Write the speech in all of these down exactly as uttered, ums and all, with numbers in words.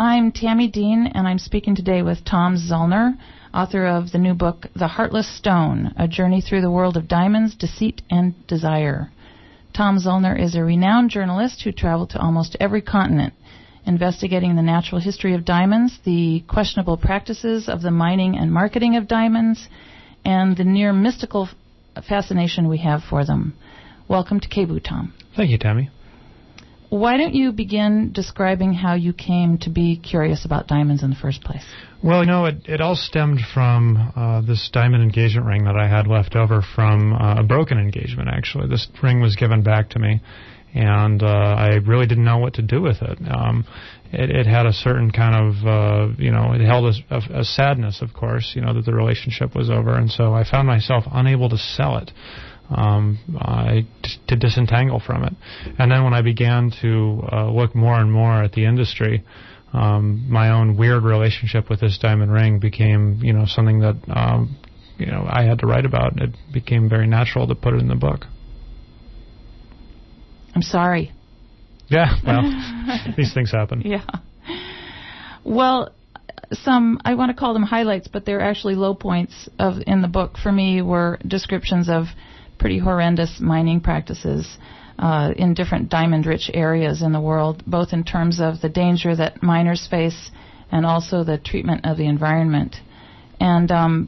I'm Tammy Dean, and I'm speaking today with Tom Zoellner, author of the new book, The Heartless Stone, A Journey Through the World of Diamonds, Deceit, and Desire. Tom Zoellner is a renowned journalist who traveled to almost every continent, investigating the natural history of diamonds, the questionable practices of the mining and marketing of diamonds, and the near mystical fascination we have for them. Welcome to K B O O, Tom. Thank you, Tammy. Why don't you begin describing how you came to be curious about diamonds in the first place? Well, you know, it, it all stemmed from uh, this diamond engagement ring that I had left over from uh, a broken engagement, actually. This ring was given back to me, and uh, I really didn't know what to do with it. Um, it, it had a certain kind of, uh, you know, it held a, a, a sadness, of course, you know, that the relationship was over, and so I found myself unable to sell it. Um, I, to disentangle from it. And then when I began to uh, look more and more at the industry, um, my own weird relationship with this diamond ring became, you know, something that, um, you know, I had to write about. It became very natural to put it in the book. I'm sorry. Yeah, well, these things happen. Yeah. Well, some, I want to call them highlights, but they're actually low points of in the book for me were descriptions of pretty horrendous mining practices uh, in different diamond-rich areas in the world, both in terms of the danger that miners face and also the treatment of the environment. And um,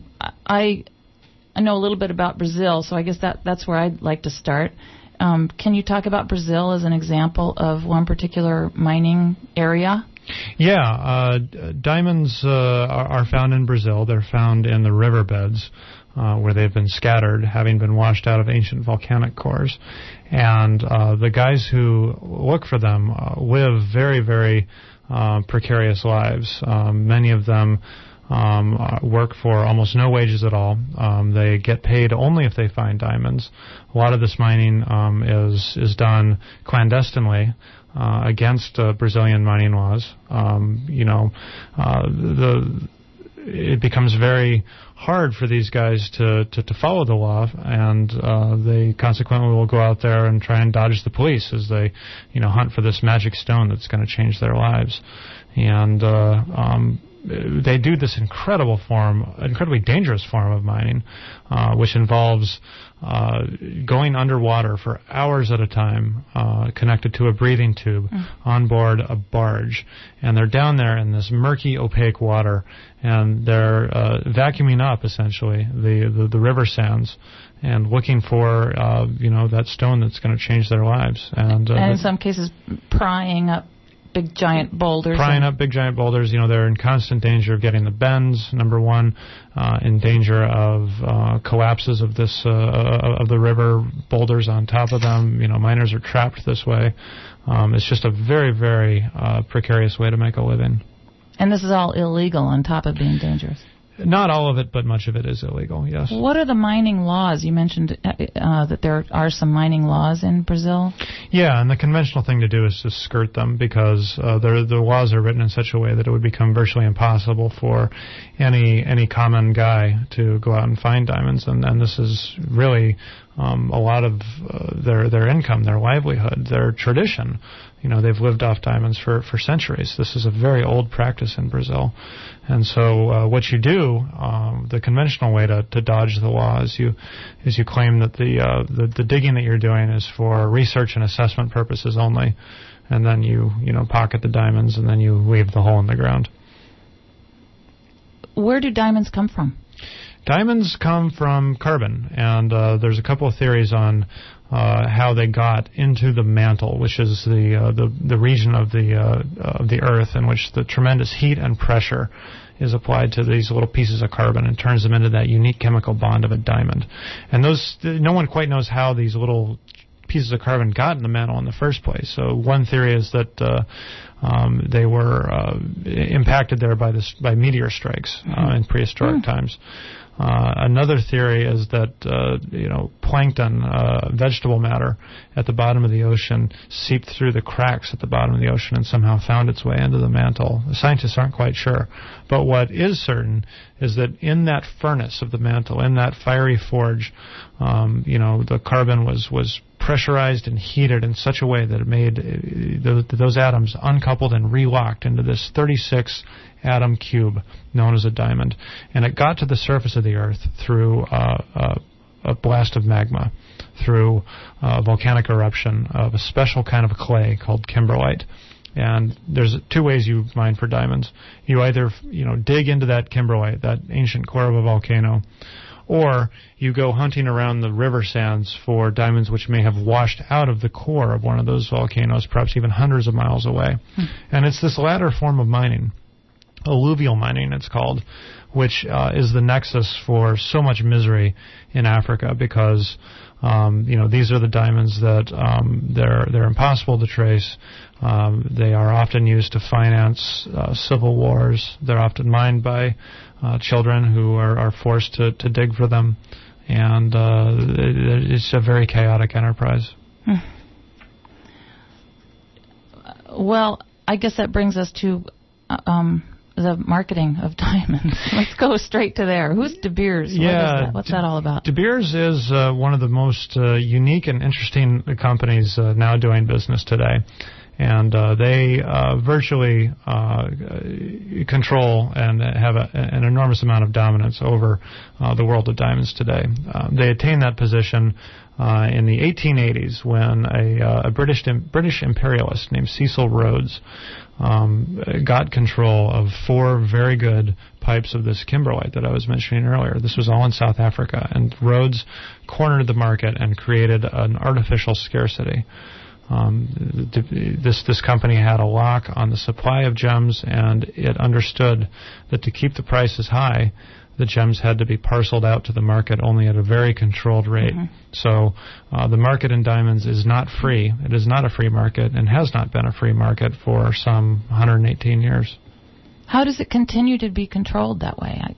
I I know a little bit about Brazil, so I guess that that's where I'd like to start. Um, can you talk about Brazil as an example of one particular mining area? Yeah, uh, diamonds uh, are, are found in Brazil. They're found in the riverbeds uh, where they've been scattered, having been washed out of ancient volcanic cores. And uh, the guys who look for them uh, live very, very uh, precarious lives. Um, many of them um, uh, work for almost no wages at all. Um, they get paid only if they find diamonds. A lot of this mining um, is is done clandestinely. Uh, against uh, Brazilian mining laws. Um, you know, uh, the it becomes very hard for these guys to, to, to follow the law, and uh, they consequently will go out there and try and dodge the police as they, you know, hunt for this magic stone that's going to change their lives. And uh, um, they do this incredible form, incredibly dangerous form of mining, uh, which involves uh, going underwater for hours at a time, uh, connected to a breathing tube mm. on board a barge. And they're down there in this murky, opaque water, and they're uh, vacuuming up, essentially, the, the, the river sands and looking for, uh, you know, that stone that's going to change their lives. And, uh, and in some cases, prying up big giant boulders. Prying up big giant boulders. You know, they're in constant danger of getting the bends, number one, uh, in danger of uh, collapses of this uh, of the river, boulders on top of them. You know, miners are trapped this way. Um, it's just a very, very uh, precarious way to make a living. And this is all illegal on top of being dangerous. Not all of it, but much of it is illegal, yes. What are the mining laws? You mentioned uh, that there are some mining laws in Brazil. Yeah, and the conventional thing to do is to skirt them because uh, the laws are written in such a way that it would become virtually impossible for any any common guy to go out and find diamonds. And, and this is really um, a lot of uh, their, their income, their livelihood, their tradition. You know, they've lived off diamonds for, for centuries. This is a very old practice in Brazil. And so uh, what you do, um, the conventional way to, to dodge the law is you is you claim that the, uh, the the digging that you're doing is for research and assessment purposes only, and then you, you know, pocket the diamonds and then you leave the hole in the ground. Where do diamonds come from? Diamonds come from carbon, and uh, there's a couple of theories on uh, how they got into the mantle, which is the uh, the, the region of the uh, of the Earth in which the tremendous heat and pressure is applied to these little pieces of carbon and turns them into that unique chemical bond of a diamond. And those, no one quite knows how these little pieces of carbon got in the mantle in the first place. So one theory is that uh, um, they were uh, impacted there by this by meteor strikes uh, mm-hmm. in prehistoric mm-hmm. times. Uh, another theory is that uh, you know plankton, uh, vegetable matter at the bottom of the ocean seeped through the cracks at the bottom of the ocean and somehow found its way into the mantle. The scientists aren't quite sure, but what is certain is that in that furnace of the mantle, in that fiery forge, um, you know the carbon was was pressurized and heated in such a way that it made uh, those, those atoms uncoupled and relocked into this thirty-six atom cube known as a diamond. And it got to the surface of the Earth through uh, uh, a blast of magma, through uh, volcanic eruption of a special kind of clay called kimberlite. And there's two ways you mine for diamonds. You either, you know, dig into that kimberlite, that ancient core of a volcano, or you go hunting around the river sands for diamonds which may have washed out of the core of one of those volcanoes, perhaps even hundreds of miles away. Hmm. And it's this latter form of mining, alluvial mining it's called, which uh, is the nexus for so much misery in Africa, because um, you know, these are the diamonds that um, they're they're impossible to trace. Um, they are often used to finance uh, civil wars. They're often mined by uh, children who are, are forced to, to dig for them, and uh, it, it's a very chaotic enterprise. Hmm. Well, I guess that brings us to Uh, um the marketing of diamonds. Let's go straight to there. Who's De Beers? Yeah, what is that? What's that all about? De Beers is uh, one of the most uh, unique and interesting companies uh, now doing business today. And uh, they uh, virtually uh, control and have a, an enormous amount of dominance over uh, the world of diamonds today. Uh, they attained that position uh, in the eighteen eighties when a, uh, a British British imperialist named Cecil Rhodes um, got control of four very good pipes of this kimberlite that I was mentioning earlier. This was all in South Africa, and Rhodes cornered the market and created an artificial scarcity. Um, this this company had a lock on the supply of gems, and it understood that to keep the prices high, the gems had to be parceled out to the market only at a very controlled rate. Mm-hmm. So uh, the market in diamonds is not free. It is not a free market and has not been a free market for some one hundred eighteen years. How does it continue to be controlled that way? I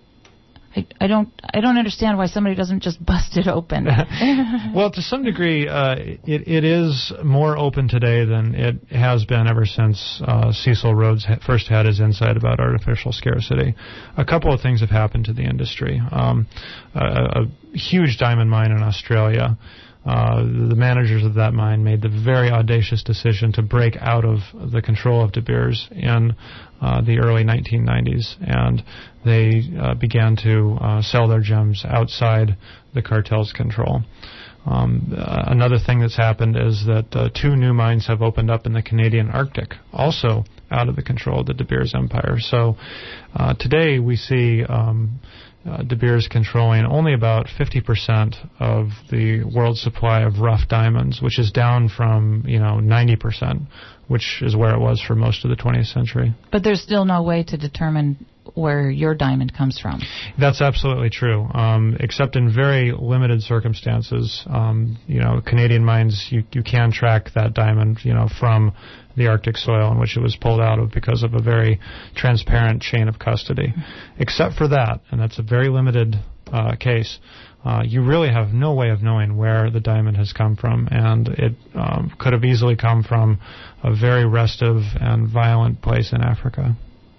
I, I don't. I don't understand why somebody doesn't just bust it open. Well, to some degree, uh, it, it is more open today than it has been ever since uh, Cecil Rhodes ha- first had his insight about artificial scarcity. A couple of things have happened to the industry. Um, a, a huge diamond mine in Australia. Uh, the managers of that mine made the very audacious decision to break out of the control of De Beers in uh, the early nineteen nineties, and they uh, began to uh, sell their gems outside the cartel's control. Um, uh, another thing that's happened is that uh, two new mines have opened up in the Canadian Arctic, also out of the control of the De Beers empire. So uh, today we see um, Uh, De Beers controlling only about fifty percent of the world's supply of rough diamonds, which is down from, you know, ninety percent, which is where it was for most of the twentieth century. But there's still no way to determine where your diamond comes from. That's absolutely true, um, except in very limited circumstances. Um, you know, Canadian mines, you, you can track that diamond, you know, from the Arctic soil in which it was pulled out of because of a very transparent chain of custody. Except for that, and that's a very limited uh, case, uh, you really have no way of knowing where the diamond has come from, and it um, could have easily come from a very restive and violent place in Africa.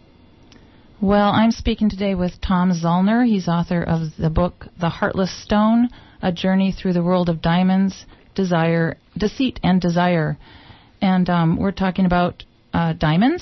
Well, I'm speaking today with Tom Zollner. He's author of the book The Heartless Stone, A Journey Through the World of Diamonds, Desire, Deceit and Desire. And um, we're talking about uh, diamonds.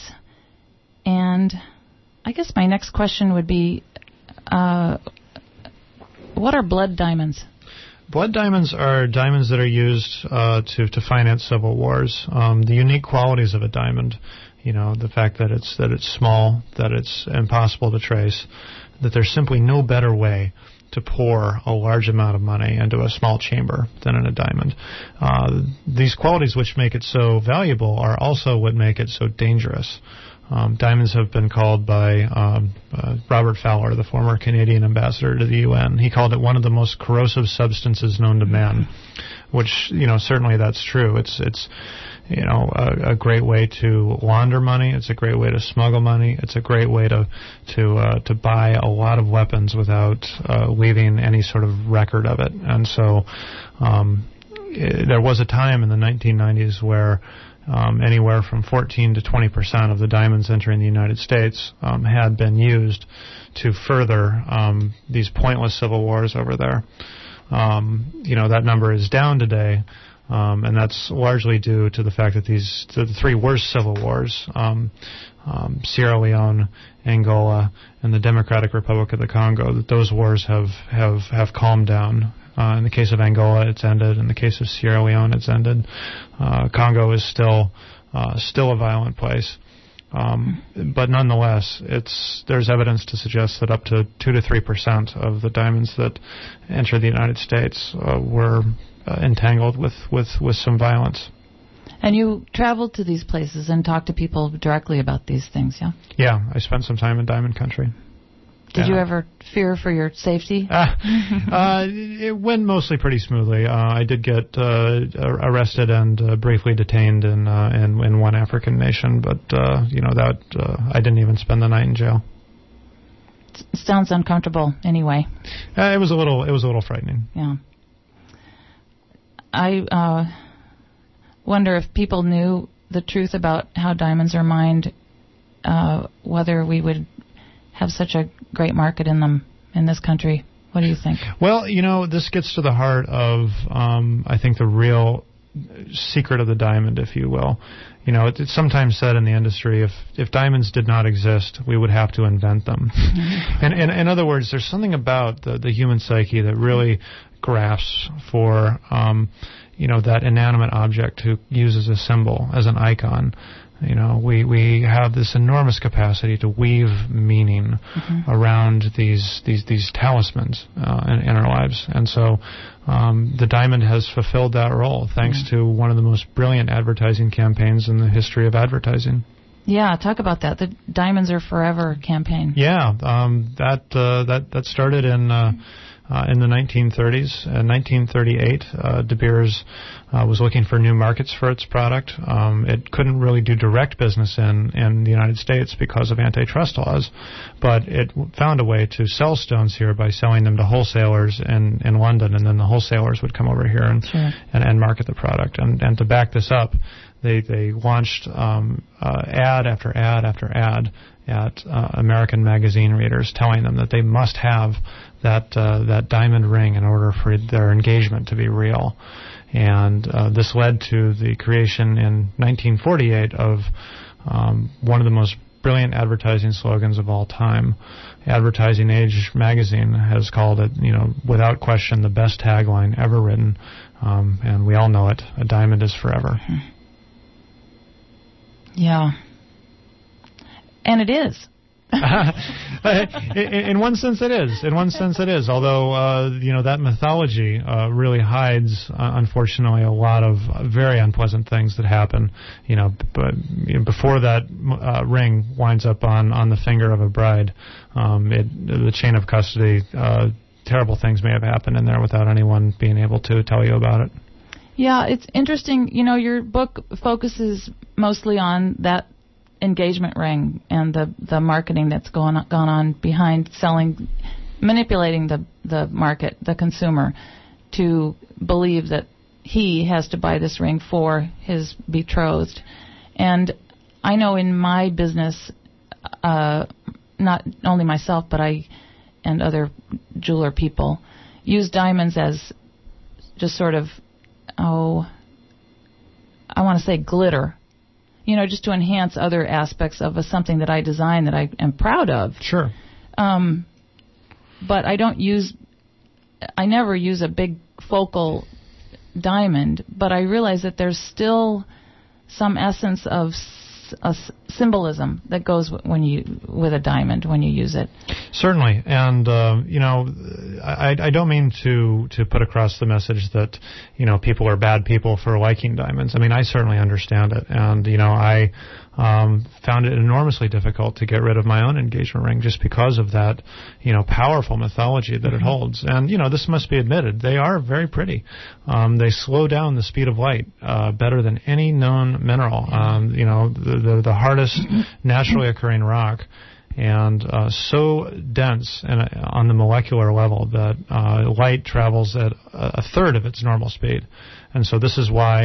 And I guess my next question would be, uh, what are blood diamonds? Blood diamonds are diamonds that are used uh, to, to finance civil wars. Um, the unique qualities of a diamond, you know, the fact that it's that it's small, that it's impossible to trace, that there's simply no better way to pour a large amount of money into a small chamber than in a diamond. Uh, these qualities which make it so valuable are also what make it so dangerous. Um, diamonds have been called by um, uh, Robert Fowler, the former Canadian ambassador to the U N. He called it one of the most corrosive substances known to man, which, you know, certainly that's true. It's it's you know a, a great way to launder money. It's a great way to smuggle money. It's a great way to to uh, to buy a lot of weapons without uh, leaving any sort of record of it. And so um, it, there was a time in the nineteen nineties where Um, anywhere from fourteen to twenty percent of the diamonds entering the United States um, had been used to further um, these pointless civil wars over there. Um, you know, that number is down today, Um, and that's largely due to the fact that these the three worst civil wars, um, um, Sierra Leone, Angola, and the Democratic Republic of the Congo, that those wars have, have, have calmed down. Uh, in the case of Angola, it's ended. In the case of Sierra Leone, it's ended. Uh, Congo is still uh, still a violent place. Um, but nonetheless, it's there's evidence to suggest that up to two to three percent of the diamonds that enter the United States uh, were uh, entangled with, with, with some violence. And you traveled to these places and talked to people directly about these things, yeah? Yeah, I spent some time in diamond country. Did yeah. you ever fear for your safety? Uh, uh, it went mostly pretty smoothly. Uh, I did get uh, arrested and uh, briefly detained in, uh, in in one African nation, but uh, you know that uh, I didn't even spend the night in jail. It sounds uncomfortable, anyway. Uh, it was a little. It was a little frightening. Yeah. I uh, wonder if people knew the truth about how diamonds are mined, uh, whether we would have such a great market in them in this country. What do you think? Well, you know, this gets to the heart of, um, I think, the real secret of the diamond, if you will. You know, it, it's sometimes said in the industry, if if diamonds did not exist, we would have to invent them. Mm-hmm. And, and in other words, there's something about the, the human psyche that really grasps for, um, you know, that inanimate object to use as a symbol, as an icon. You know, we, we have this enormous capacity to weave meaning mm-hmm. around these these these talismans uh, in, in our lives, and so um, the diamond has fulfilled that role thanks mm-hmm. to one of the most brilliant advertising campaigns in the history of advertising. Yeah, talk about that. The Diamonds Are Forever campaign. Yeah, um, that uh, that that started in. Uh, Uh, in the nineteen thirties. In nineteen thirty-eight, uh, De Beers uh, was looking for new markets for its product. Um, it couldn't really do direct business in, in the United States because of antitrust laws, but it w- found a way to sell stones here by selling them to wholesalers in, in London, and then the wholesalers would come over here and, sure. and, and market the product. And, and to back this up, they, they launched um, uh, ad after ad after ad at uh, American magazine readers, telling them that they must have that uh, that diamond ring in order for their engagement to be real. And uh, this led to the creation in nineteen forty-eight of um, one of the most brilliant advertising slogans of all time. Advertising Age magazine has called it, you know, without question, the best tagline ever written. Um, and we all know it: a diamond is forever. Yeah. And it is. in, in one sense, it is. In one sense, it is. Although, uh, you know, that mythology uh, really hides, uh, unfortunately, a lot of very unpleasant things that happen. You know, but you know, before that uh, ring winds up on, on the finger of a bride, um, it, the chain of custody, uh, terrible things may have happened in there without anyone being able to tell you about it. Yeah, it's interesting. You know, your book focuses mostly on that engagement ring and the the marketing that's gone on, gone on behind selling, manipulating the the market, the consumer, to believe that he has to buy this ring for his betrothed. And I know in my business, uh, not only myself but I and other jeweler people use diamonds as just sort of, oh, I want to say glitter. You know, just to enhance other aspects of a, something that I design that I am proud of. Sure. Um, but I don't use, I never use a big focal diamond, but I realize that there's still some essence of s- a s- symbolism that goes w- when you with a diamond when you use it. Certainly, and uh, you know, I, I don't mean to to put across the message that you know people are bad people for liking diamonds. I mean, I certainly understand it, and you know, I um, found it enormously difficult to get rid of my own engagement ring just because of that, you know, powerful mythology that mm-hmm. it holds. And you know, this must be admitted; they are very pretty. Um, they slow down the speed of light uh, better than any known mineral. Um, you know, the the, the hardest naturally occurring rock. And uh, so dense and, uh, on the molecular level that uh, light travels at a third of its normal speed. And so this is why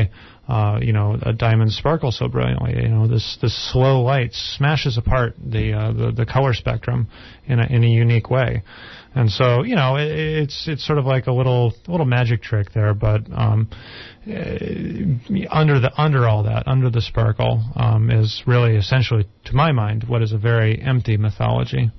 uh, you know, a diamond sparkle so brilliantly. You know, this this slow light smashes apart the uh, the, the color spectrum in a in a unique way. And so, you know, it, it's it's sort of like a little little magic trick there, but um, uh, under the under all that, under the sparkle, um, is really essentially, to my mind, what is a very empty mythology.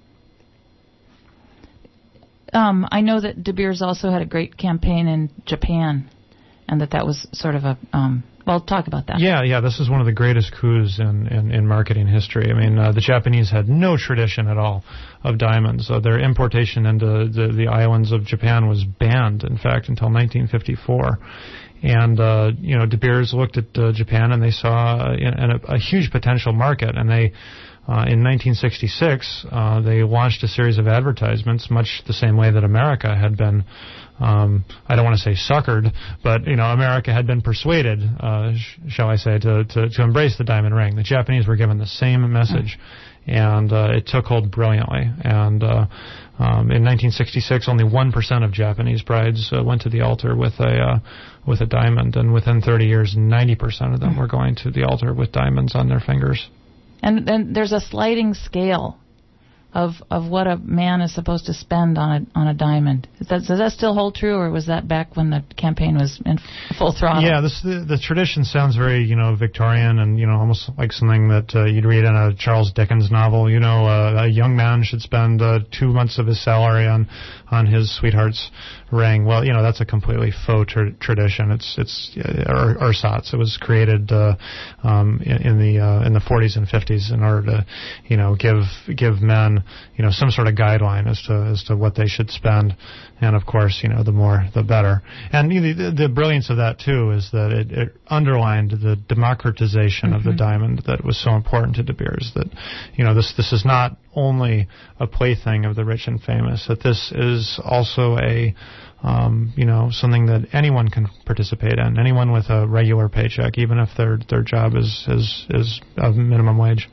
Um, I know that De Beers also had a great campaign in Japan, and that that was sort of a... Um, well, talk about that. Yeah, yeah, this is one of the greatest coups in, in, in marketing history. I mean, uh, the Japanese had no tradition at all of diamonds. Uh, their importation into the, the islands of Japan was banned, in fact, until nineteen fifty-four. And, uh, you know, De Beers looked at uh, Japan, and they saw a, a, a huge potential market, and they... Uh, in nineteen sixty-six, uh, they launched a series of advertisements, much the same way that America had been, um, I don't want to say suckered, but, you know, America had been persuaded, uh, sh- shall I say, to, to, to embrace the diamond ring. The Japanese were given the same message, and uh, it took hold brilliantly. And uh, um, in nineteen sixty-six, only one percent of Japanese brides uh, went to the altar with a uh, with a diamond, and within thirty years, ninety percent of them were going to the altar with diamonds on their fingers. And then there's a sliding scale of of what a man is supposed to spend on a on a diamond. Is that, does that still hold true, or was that back when the campaign was in full throttle? Yeah, this the, the tradition sounds very, you know, Victorian, and, you know, almost like something that uh, you'd read in a Charles Dickens novel. You know, uh, a young man should spend uh, two months of his salary on on his sweetheart's ring. Well, you know, that's a completely faux tra- tradition. It's it's uh, ersatz. It was created uh, um, in, in the uh, in the forties and fifties in order to, you know, give give men, you know, some sort of guideline as to as to what they should spend, and of course, you know, the more the better. And you know, the, the brilliance of that too is that it, it underlined the democratization mm-hmm. of the diamond that was so important to De Beers. That, you know, this this is not only a plaything of the rich and famous. That this is also a Um, you know, something that anyone can participate in, anyone with a regular paycheck, even if their their job is is, is of minimum wage.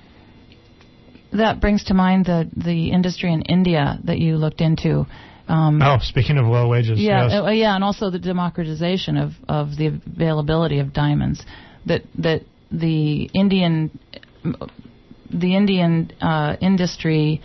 That brings to mind the the industry in India that you looked into. Um, oh, speaking of low wages, yeah, yes. uh, yeah, and also the democratization of, of the availability of diamonds. That that the Indian the Indian uh, industry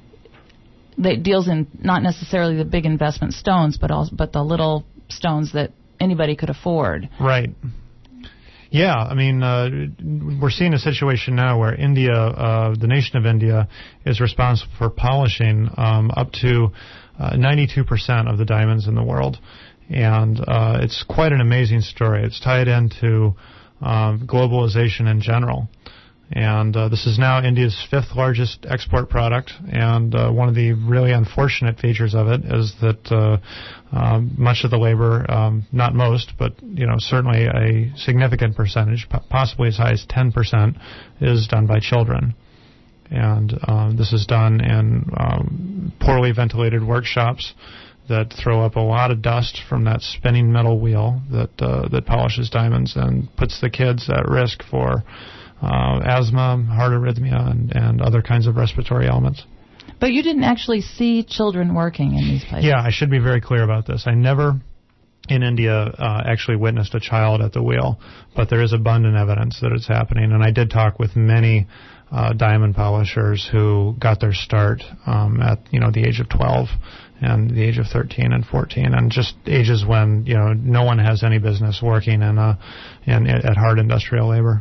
that deals in not necessarily the big investment stones, but also but the little stones that anybody could afford. Right. Yeah, I mean, uh, we're seeing a situation now where India, uh, the nation of India, is responsible for polishing um, up to uh, ninety-two percent of the diamonds in the world. And uh, it's quite an amazing story. It's tied into um, globalization in general. And uh, this is now India's fifth largest export product, and uh, one of the really unfortunate features of it is that uh, um, much of the labor, um, not most, but you know certainly a significant percentage, possibly as high as ten percent, is done by children. And um, this is done in um, poorly ventilated workshops that throw up a lot of dust from that spinning metal wheel that uh, that polishes diamonds and puts the kids at risk for Uh, asthma, heart arrhythmia, and, and other kinds of respiratory ailments. But you didn't actually see children working in these places. Yeah, I should be very clear about this. I never, in India, uh, actually witnessed a child at the wheel, but there is abundant evidence that it's happening. And I did talk with many uh, diamond polishers who got their start um, at you know the age of twelve and the age of thirteen and fourteen, and just ages when you know no one has any business working in, uh, in at hard industrial labor.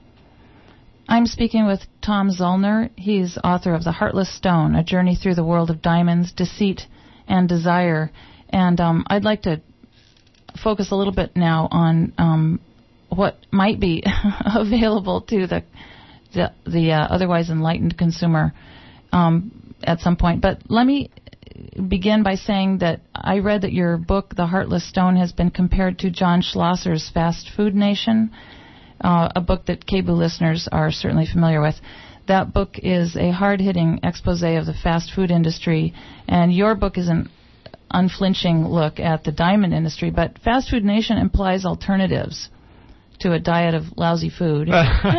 I'm speaking with Tom Zoellner. He's author of The Heartless Stone, A Journey Through the World of Diamonds, Deceit, and Desire. And um, I'd like to focus a little bit now on um, what might be available to the the, the uh, otherwise enlightened consumer um, at some point. But let me begin by saying that I read that your book, The Heartless Stone, has been compared to John Schlosser's Fast Food Nation, Uh, a book that K B O O listeners are certainly familiar with. That book is a hard-hitting expose of the fast food industry, and your book is an unflinching look at the diamond industry. But Fast Food Nation implies alternatives to a diet of lousy food.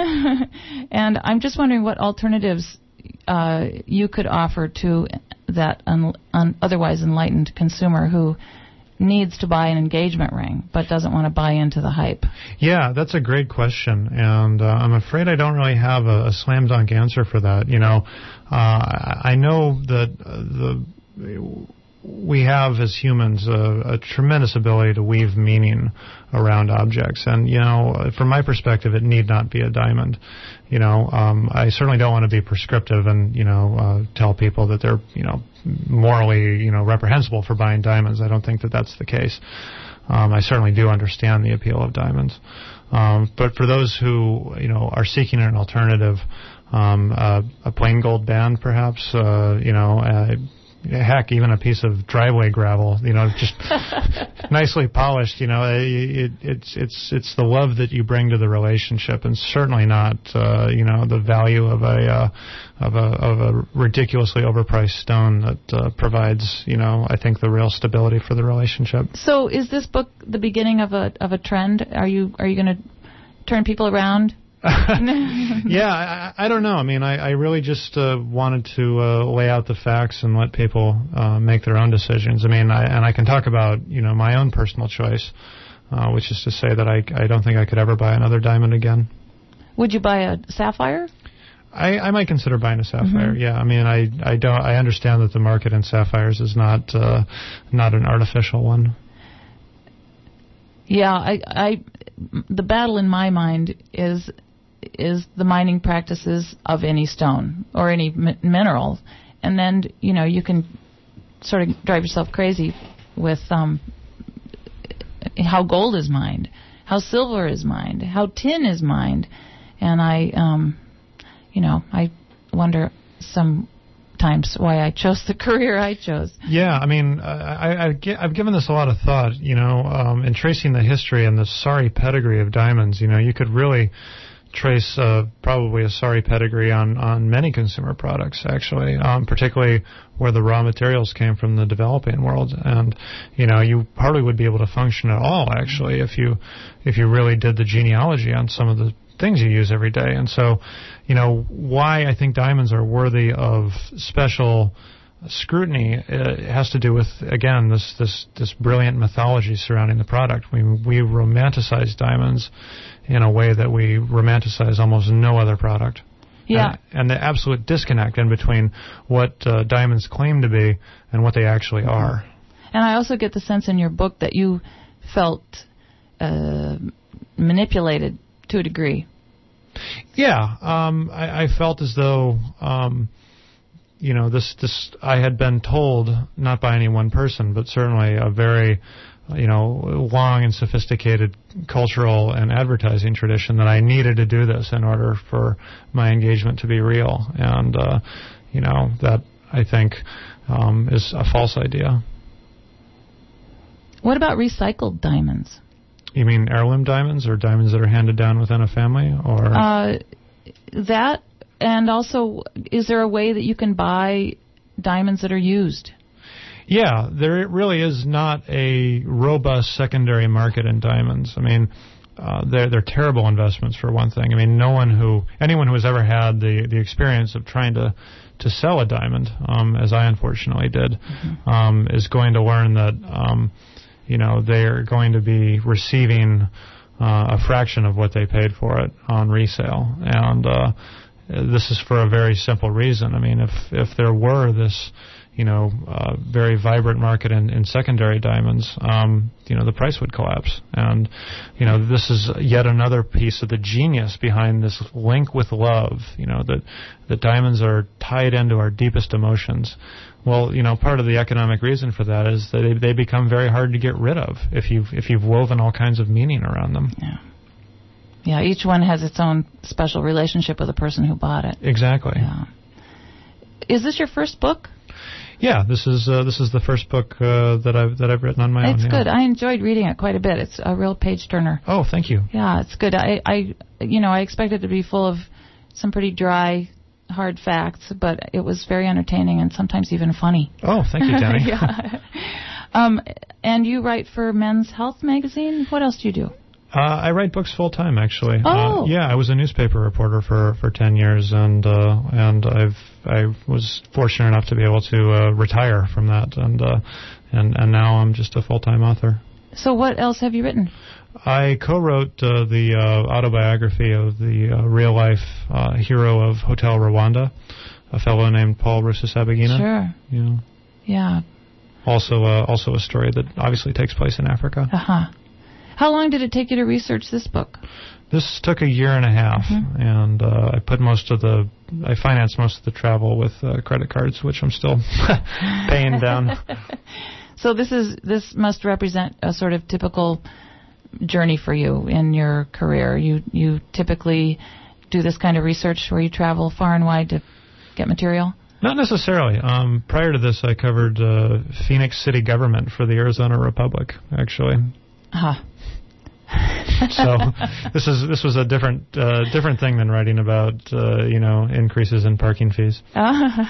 And I'm just wondering what alternatives uh, you could offer to that un- un- otherwise enlightened consumer who needs to buy an engagement ring but doesn't want to buy into the hype? Yeah, that's a great question, and uh, I'm afraid I don't really have a, a slam dunk answer for that. You know, uh, I know that uh, the we have as humans a, a tremendous ability to weave meaning around objects, and you know, from my perspective, it need not be a diamond. You know, um, I certainly don't want to be prescriptive and you know uh, tell people that they're you know morally you know reprehensible for buying diamonds. I don't think that that's the case. Um, I certainly do understand the appeal of diamonds, um, but for those who you know are seeking an alternative, um, uh, a plain gold band, perhaps, uh, you know. Uh, Heck, even a piece of driveway gravel, you know, just nicely polished. You know, it, it's it's it's the love that you bring to the relationship, and certainly not, uh, you know, the value of a uh, of a of a ridiculously overpriced stone that uh, provides, you know, I think the real stability for the relationship. So, is this book the beginning of a of a trend? Are you are you going to turn people around? yeah, I, I don't know. I mean, I, I really just uh, wanted to uh, lay out the facts and let people uh, make their own decisions. I mean, I, and I can talk about, you know, my own personal choice, uh, which is to say that I, I don't think I could ever buy another diamond again. Would you buy a sapphire? I, I might consider buying a sapphire. Mm-hmm. Yeah, I mean, I, I don't. I understand that the market in sapphires is not uh, not an artificial one. Yeah, I, I, the battle in my mind is. is the mining practices of any stone or any mi- mineral. And then, you know, you can sort of drive yourself crazy with um, how gold is mined, how silver is mined, how tin is mined. And I, um, you know, I wonder sometimes why I chose the career I chose. Yeah, I mean, I, I, I've given this a lot of thought, you know, um, in tracing the history and the sorry pedigree of diamonds. You know, you could really trace uh, probably a sorry pedigree on, on many consumer products, actually, um, particularly where the raw materials came from the developing world. And, you know, you hardly would be able to function at all, actually, if you if you really did the genealogy on some of the things you use every day. And so, you know, why I think diamonds are worthy of special scrutiny uh, has to do with, again, this, this, this brilliant mythology surrounding the product. We, we romanticize diamonds in a way that we romanticize almost no other product. Yeah. And, and the absolute disconnect in between what uh, diamonds claim to be and what they actually are. And I also get the sense in your book that you felt uh, manipulated to a degree. Yeah. Um, I, I felt as though... Um, You know, this, this, I had been told, not by any one person, but certainly a very, you know, long and sophisticated cultural and advertising tradition that I needed to do this in order for my engagement to be real. And, uh, you know, that, I think, um, is a false idea. What about recycled diamonds? You mean heirloom diamonds or diamonds that are handed down within a family? Or uh, that... And also, is there a way that you can buy diamonds that are used? Yeah, there really is not a robust secondary market in diamonds. I mean, uh, they're they're terrible investments for one thing. I mean, no one who anyone who has ever had the, the experience of trying to to sell a diamond, um, as I unfortunately did, mm-hmm. um, is going to learn that um, you know they're going to be receiving uh, a fraction of what they paid for it on resale, and uh, this is for a very simple reason. I mean, if if there were this, you know, uh, very vibrant market in, in secondary diamonds, um, you know, the price would collapse. And, you know, this is yet another piece of the genius behind this link with love. You know, that that diamonds are tied into our deepest emotions. Well, you know, part of the economic reason for that is that they, they become very hard to get rid of if you've if you've woven all kinds of meaning around them. Yeah. Yeah, each one has its own special relationship with the person who bought it. Exactly. Yeah. Is this your first book? Yeah, this is uh, this is the first book uh, that I've that I've written on my it's own. It's good. Yeah. I enjoyed reading it quite a bit. It's a real page turner. Oh, thank you. Yeah, it's good. I, I, you know, I expected it to be full of some pretty dry, hard facts, but it was very entertaining and sometimes even funny. Oh, thank you, Danny. yeah. Um, and you write for Men's Health magazine. What else do you do? Uh, I write books full time, actually. Oh, uh, yeah, I was a newspaper reporter for, for ten years, and uh, and I've I was fortunate enough to be able to uh, retire from that, and uh, and and now I'm just a full time author. So what else have you written? I co-wrote uh, the uh, autobiography of the uh, real life uh, hero of Hotel Rwanda, a fellow named Paul Rusesabagina. Sure. Yeah. Yeah. Also, uh, also a story that obviously takes place in Africa. Uh huh. How long did it take you to research this book? This took a year and a half, mm-hmm. and uh, I put most of the, I financed most of the travel with uh, credit cards, which I'm still paying down. So this is this must represent a sort of typical journey for you in your career. You you typically do this kind of research where you travel far and wide to get material? Not necessarily. Um, prior to this, I covered uh, Phoenix city government for the Arizona Republic, actually. Uh-huh. So this is this was a different uh, different thing than writing about uh, you know increases in parking fees. Uh,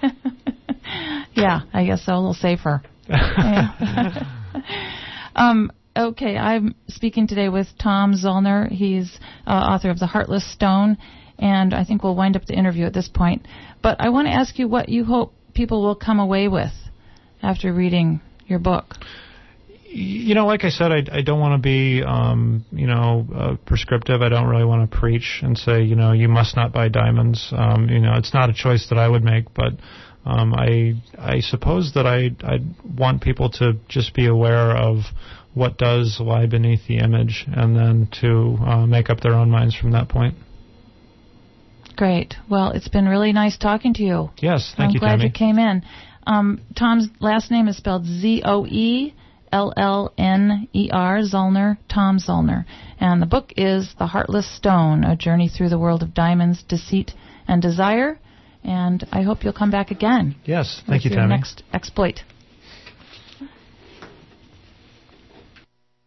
yeah, I guess so. A little safer. Yeah. um, okay, I'm speaking today with Tom Zoellner. He's uh, author of The Heartless Stone, and I think we'll wind up the interview at this point. But I want to ask you what you hope people will come away with after reading your book. You know, like I said, I, I don't want to be, um, you know, uh, prescriptive. I don't really want to preach and say, you know, you must not buy diamonds. Um, you know, it's not a choice that I would make, but um, I I suppose that I I want people to just be aware of what does lie beneath the image, and then to uh, make up their own minds from that point. Great. Well, it's been really nice talking to you. Yes, thank I'm you, glad Tammy. you came in. Um, Tom's last name is spelled Z O E L L N E R, Zoellner, Tom Zoellner. And the book is The Heartless Stone, A Journey Through the World of Diamonds, Deceit, and Desire. And I hope you'll come back again. Yes, thank you, your Tammy. Next exploit.